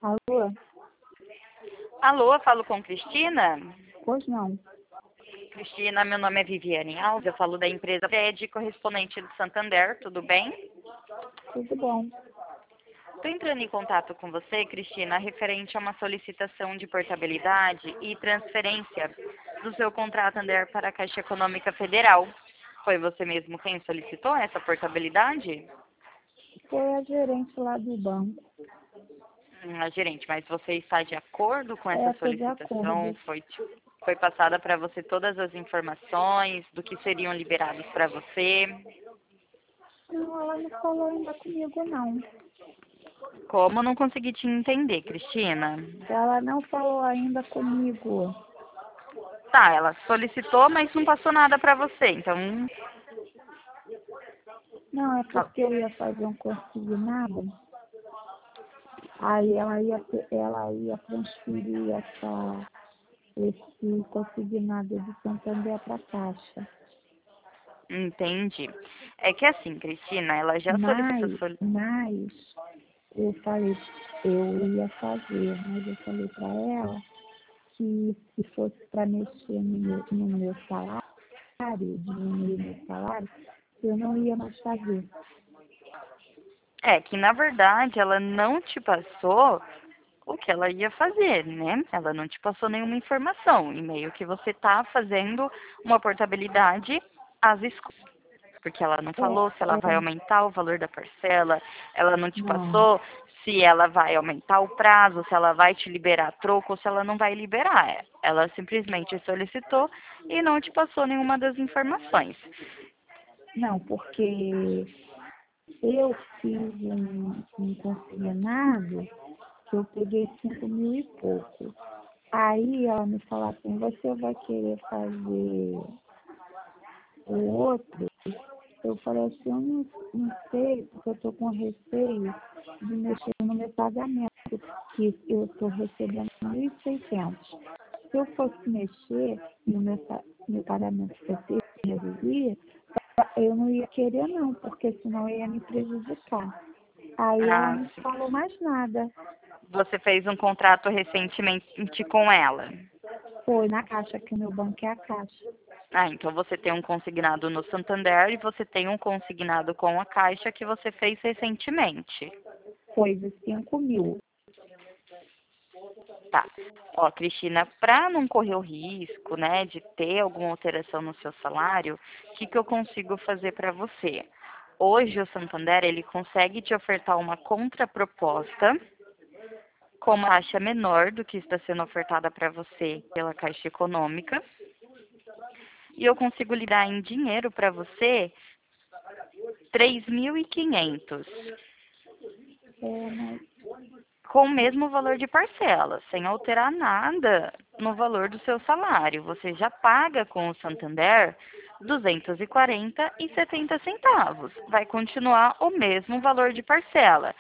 Alô? Alô, falo com Cristina? Pois não. Cristina, meu nome é Viviane Alves, eu falo da empresa Fred, correspondente do Santander, tudo bem? Tudo bom. Estou entrando em contato com você, Cristina, referente a uma solicitação de portabilidade e transferência do seu contrato Santander para a Caixa Econômica Federal. Foi você mesmo quem solicitou essa portabilidade? Foi a gerente lá do banco. Gerente, mas você está de acordo com essa Tô de solicitação? acordo. Foi passada para você todas as informações do que seriam liberados para você? Não, ela não falou ainda comigo, não. Como? Não consegui te entender, Cristina. Ela não falou ainda comigo. Tá, ela solicitou, mas não passou nada para você, então... Não, é porque eu ia fazer um consignado. Aí ela ia transferir esse consignado de Santander para a Caixa. Entendi. É que assim, Cristina, ela já solicitou... Mas eu falei, eu ia fazer, mas eu falei para ela que se fosse para mexer no meu salário, diminuir meu salário, eu não ia mais fazer. É que, na verdade, ela não te passou o que ela ia fazer, né? Ela não te passou nenhuma informação. E meio que você tá fazendo uma portabilidade às escuras. Porque ela não falou se ela vai aumentar o valor da parcela, ela não te Não. passou se ela vai aumentar o prazo, se ela vai te liberar troco ou se ela não vai liberar. Ela simplesmente solicitou e não te passou nenhuma das informações. Não, porque eu fiz um consignado que eu peguei 5.000 e pouco. Aí ela me falou assim, você vai querer fazer o outro? Eu falei assim, eu não sei, porque eu estou com receio de mexer no meu pagamento, que eu estou recebendo 1.600. Se eu fosse mexer no pagamento que eu teria, eu não ia querer não, porque senão ia me prejudicar. Aí ela Ah, não sim. falou mais nada. Você fez um contrato recentemente com ela. Foi na Caixa, que o meu banco é a Caixa. Ah, então você tem um consignado no Santander e você tem um consignado com a Caixa que você fez recentemente. Foi de 5.000. Tá. Ó, Cristina, para não correr o risco, né, de ter alguma alteração no seu salário, o que eu consigo fazer para você? Hoje o Santander, ele consegue te ofertar uma contraproposta com uma taxa menor do que está sendo ofertada para você pela Caixa Econômica. E eu consigo lhe dar em dinheiro para você 3.500 Mas com o mesmo valor de parcela, sem alterar nada no valor do seu salário. Você já paga com o Santander 240,70. Vai continuar o mesmo valor de parcela,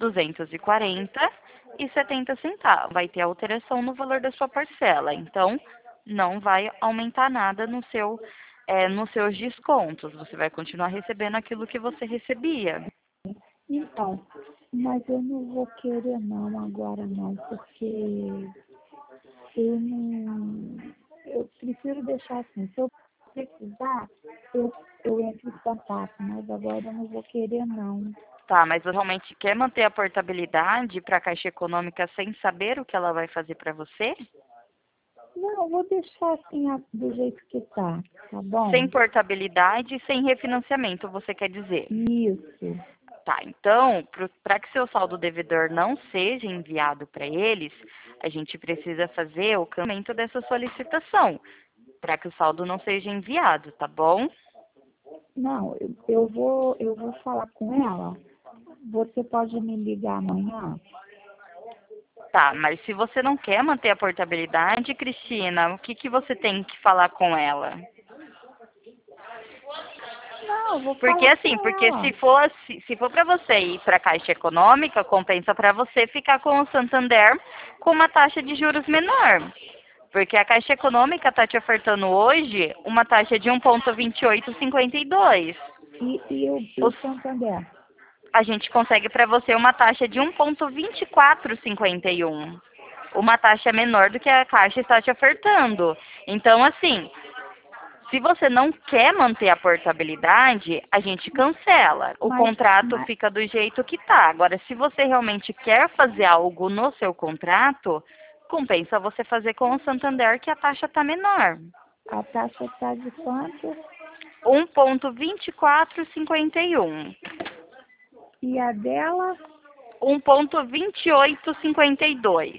240,70. Vai ter alteração no valor da sua parcela. Então, não vai aumentar nada nos seus descontos. Você vai continuar recebendo aquilo que você recebia. então, mas eu não vou querer não agora não, porque eu não. Eu prefiro deixar assim, se eu precisar, eu entro em contato, mas agora eu não vou querer não. Tá, mas você realmente quer manter a portabilidade para a Caixa Econômica sem saber o que ela vai fazer para você? Não, eu vou deixar assim do jeito que tá Sem bom? portabilidade e sem refinanciamento, você quer dizer? Isso. Tá, então, para que seu saldo devedor não seja enviado para eles, a gente precisa fazer o cancelamento dessa solicitação, para que o saldo não seja enviado, tá bom? Não, eu vou falar com ela. Você pode me ligar amanhã? Tá, mas se você não quer manter a portabilidade, Cristina, o que você tem que falar com ela? Não, eu vou Porque falar assim, com porque ela. se for para você ir para a Caixa Econômica, compensa para você ficar com o Santander com uma taxa de juros menor. Porque a Caixa Econômica está te ofertando hoje uma taxa de 1,2852. E o O Santander? a gente consegue para você uma taxa de 1,2451. Uma taxa menor do que a Caixa está te ofertando. Então, assim, se você não quer manter a portabilidade, a gente cancela. O contrato fica do jeito que tá. Agora, se você realmente quer fazer algo no seu contrato, compensa você fazer com o Santander, que a taxa está menor. A taxa está de quanto? 1,2451. E a dela? 1,2852.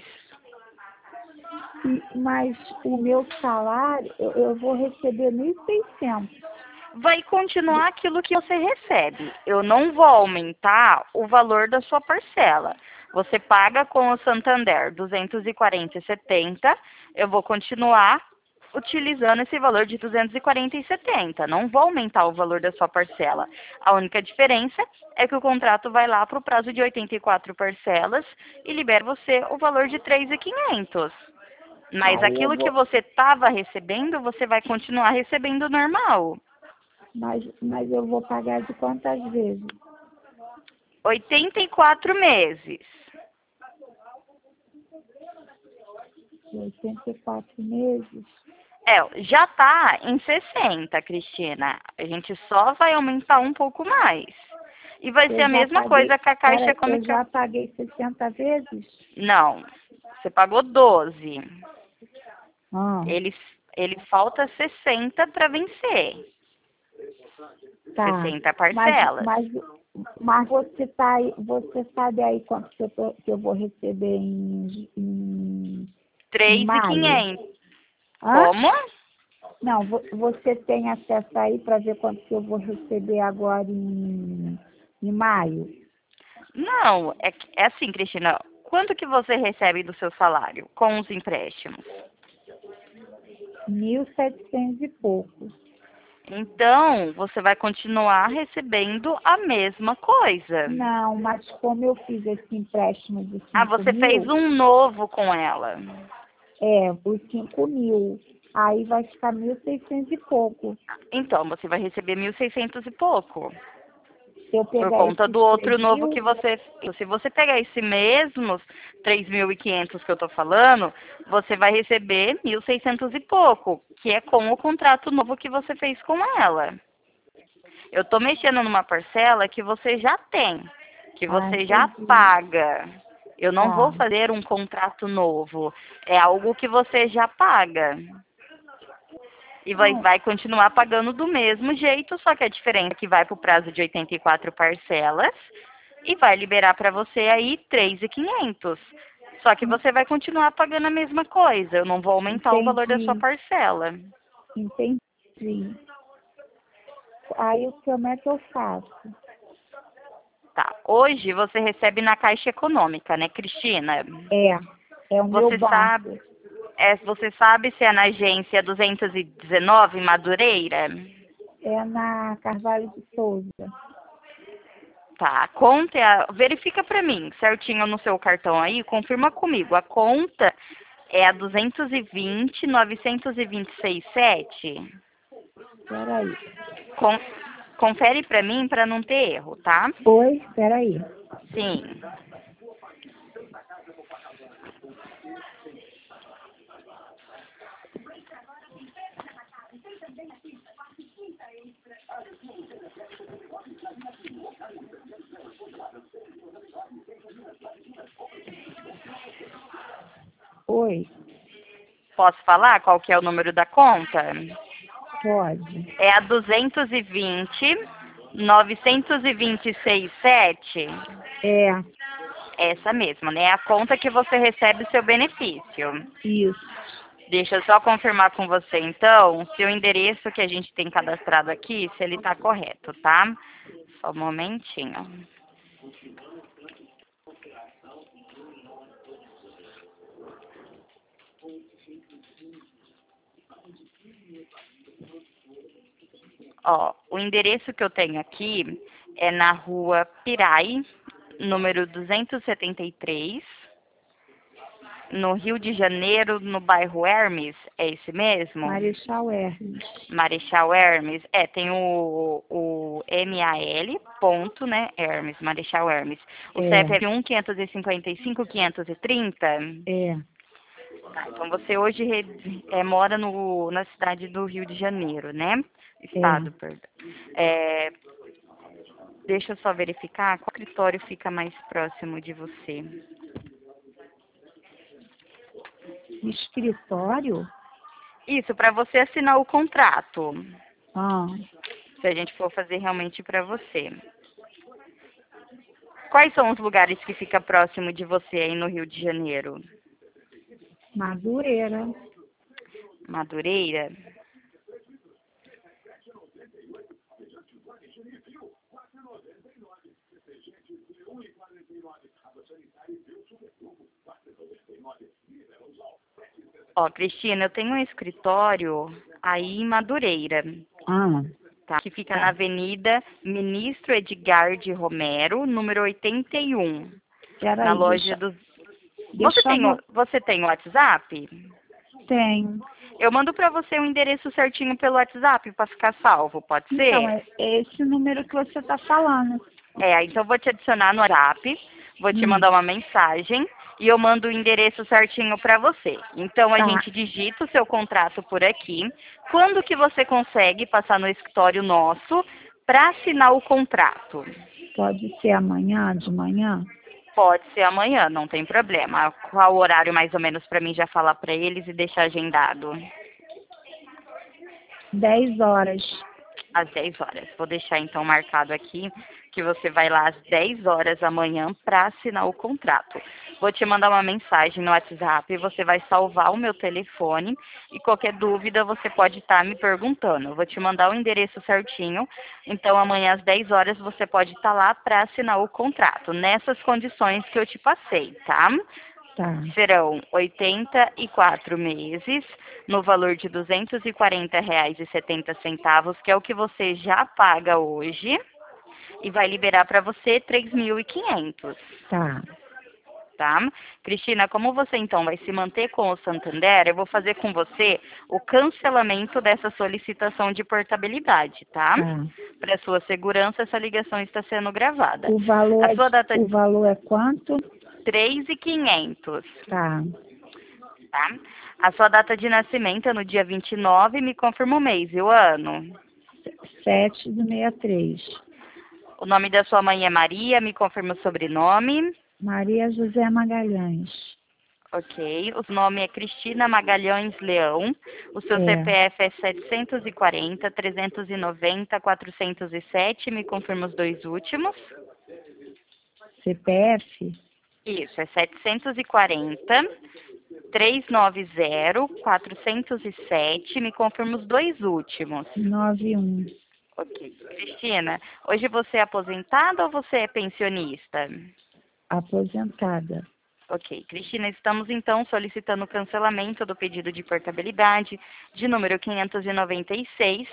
Mas o meu salário, eu vou receber 1.600. Vai continuar aquilo que você recebe. Eu não vou aumentar o valor da sua parcela. Você paga com o Santander 240,70. Eu vou continuar utilizando esse valor de 240,70. Não vou aumentar o valor da sua parcela. A única diferença é que o contrato vai lá para o prazo de 84 parcelas e libera você o valor de 3.500. Mas aquilo que você estava recebendo, você vai continuar recebendo normal. Mas eu vou pagar de quantas vezes? 84 meses. 84 meses? Já está em 60, Cristina. A gente só vai aumentar um pouco mais. E vai ser a mesma coisa que a Caixa Econômica. Eu já paguei 60 vezes? Não, você pagou 12. Ah. Ele falta 60 para vencer. Tá. 60 parcelas. Mas você sabe aí quanto que eu vou receber em 3.500. Hã? Como? Não, você tem acesso aí para ver quanto que eu vou receber agora em maio? Não, é assim, Cristina. Quanto que você recebe do seu salário com os empréstimos? 1.700 e pouco. Então, você vai continuar recebendo a mesma coisa. Não, mas como eu fiz esse empréstimo de 5 você mil, fez um novo com ela. os 5 mil. Aí vai ficar 1.600 e pouco. Então, você vai receber 1.600 e pouco. Se eu pegar Por conta esses do outro 3 novo mil, que você... Se você pegar esse mesmo 3.500 que eu tô falando, você vai receber 1.600 e pouco, que é com o contrato novo que você fez com ela. Eu tô mexendo numa parcela que você já tem, que você já entendi. paga. Eu não Tá. vou fazer um contrato novo. É algo que você já paga. E vai continuar pagando do mesmo jeito, só que a diferença é que vai para o prazo de 84 parcelas e vai liberar para você aí 3.500. Só que você vai continuar pagando a mesma coisa. Eu não vou aumentar o valor da sua parcela. Entendi. Aí como é que eu faço? Tá. Hoje você recebe na Caixa Econômica, né, Cristina? É o meu banco. Você sabe se é na agência 219, Madureira? É na Carvalho de Souza. Tá, a conta verifica para mim certinho no seu cartão aí, confirma comigo. A conta é a 220.926,7. Peraí. Confere para mim para não ter erro, tá? Oi, peraí. Sim. Oi. Posso falar qual que é o número da conta? Pode. É a 220.926,7. É. Essa mesma, né? A conta que você recebe o seu benefício. Isso. Deixa eu só confirmar com você, então, se o endereço que a gente tem cadastrado aqui, se ele está correto, tá? Só um momentinho. Ó, o endereço que eu tenho aqui é na rua Pirai, número 273, no Rio de Janeiro, no bairro Hermes, é esse mesmo? Marechal Hermes. Marechal Hermes, tem o MAL, ponto, né, Hermes, Marechal Hermes. O CEP é 530. É. Tá, então você hoje mora na cidade do Rio de Janeiro, né? Estado, É. perdão. Deixa eu só verificar qual escritório fica mais próximo de você. Escritório? Isso, para você assinar o contrato. Ah, Se a gente for fazer realmente para você. Quais são os lugares que fica próximo de você aí no Rio de Janeiro? Madureira. Madureira? Ó, Cristina, eu tenho um escritório aí em Madureira, Ah, tá? Que fica na Avenida Ministro Edgar de Romero, número 81, peraí, na loja dos... deixa eu... Você tem o WhatsApp? Tem. Eu mando para você o endereço certinho pelo WhatsApp para ficar salvo, pode Então, ser? é esse número que você está falando. Então eu vou te adicionar no WhatsApp, vou te mandar uma mensagem e eu mando o endereço certinho para você. Então a Tá. gente digita o seu contrato por aqui. Quando que você consegue passar no escritório nosso para assinar o contrato? Pode ser amanhã, de manhã? Pode ser amanhã, não tem problema. Qual o horário mais ou menos para mim já falar para eles e deixar agendado? 10 horas. Às 10 horas. Vou deixar então marcado aqui que você vai lá às 10 horas amanhã para assinar o contrato. Vou te mandar uma mensagem no WhatsApp, você vai salvar o meu telefone e qualquer dúvida você pode estar me perguntando. Eu vou te mandar o endereço certinho, então amanhã às 10 horas você pode estar lá para assinar o contrato, nessas condições que eu te passei, tá? Tá. Serão 84 meses, no valor de R$ 240,70, que é o que você já paga hoje, e vai liberar para você 3.500, Tá. tá? Cristina, como você então vai se manter com o Santander, eu vou fazer com você o cancelamento dessa solicitação de portabilidade, tá? Tá. Para sua segurança, essa ligação está sendo gravada. O valor, A sua data o valor é quanto? 3.500. Tá. Tá? A sua data de nascimento é no dia 29, me confirma o mês e o ano. 7/63. O nome da sua mãe é Maria, me confirma o sobrenome. Maria José Magalhães. Ok. O nome é Cristina Magalhães Leão. O seu É. CPF é 740, 390, 407, me confirma os dois últimos. CPF? Isso, é 740, 390, 407, me confirma os dois últimos. 91. Ok. Cristina, hoje você é aposentada ou você é pensionista? Aposentada. Ok. Cristina, estamos então solicitando o cancelamento do pedido de portabilidade de número 596,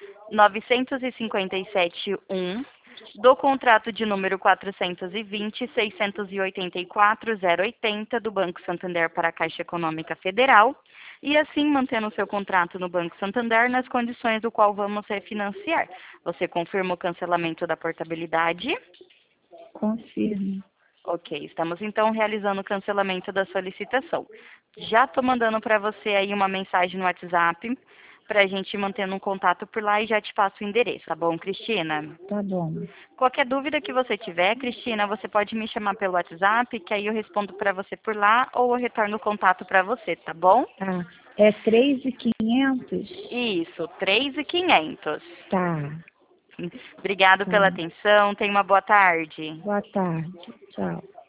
957.1, do contrato de número 420, 684, 080 do Banco Santander para a Caixa Econômica Federal, e assim mantendo o seu contrato no Banco Santander nas condições do qual vamos refinanciar. Você confirma o cancelamento da portabilidade? Confirmo. Ok, estamos então realizando o cancelamento da solicitação. Já estou mandando para você aí uma mensagem no WhatsApp para a gente ir mantendo um contato por lá e já te passo o endereço, tá bom, Cristina? Tá bom. Qualquer dúvida que você tiver, Cristina, você pode me chamar pelo WhatsApp, que aí eu respondo para você por lá ou eu retorno o contato para você, tá bom? Tá. É 3.500? Isso, 3.500. Tá. Obrigado Tá. pela atenção, tenha uma boa tarde. Boa tarde. Tchau.